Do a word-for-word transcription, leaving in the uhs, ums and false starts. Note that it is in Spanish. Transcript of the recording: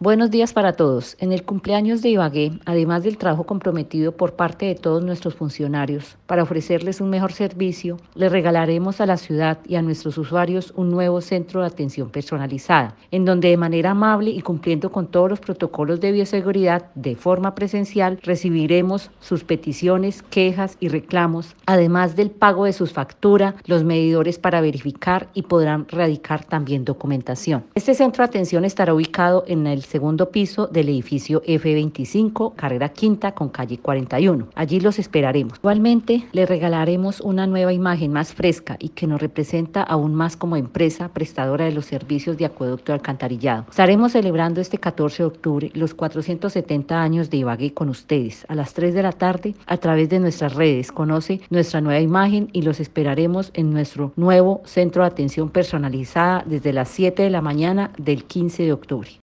Buenos días para todos. En el cumpleaños de Ibagué, además del trabajo comprometido por parte de todos nuestros funcionarios para ofrecerles un mejor servicio, le regalaremos a la ciudad y a nuestros usuarios un nuevo centro de atención personalizada, en donde de manera amable y cumpliendo con todos los protocolos de bioseguridad de forma presencial, recibiremos sus peticiones, quejas y reclamos, además del pago de sus facturas, los medidores para verificar y podrán radicar también documentación. Este centro de atención estará ubicado en el segundo piso del edificio F veinticinco, carrera quinta con calle cuarenta y uno. Allí los esperaremos. Igualmente, le regalaremos una nueva imagen más fresca y que nos representa aún más como empresa prestadora de los servicios de acueducto y alcantarillado. Estaremos celebrando este catorce de octubre los cuatrocientos setenta años de Ibagué con ustedes a las tres de la tarde a través de nuestras redes. Conoce nuestra nueva imagen y los esperaremos en nuestro nuevo centro de atención personalizada desde las siete de la mañana del quince de octubre.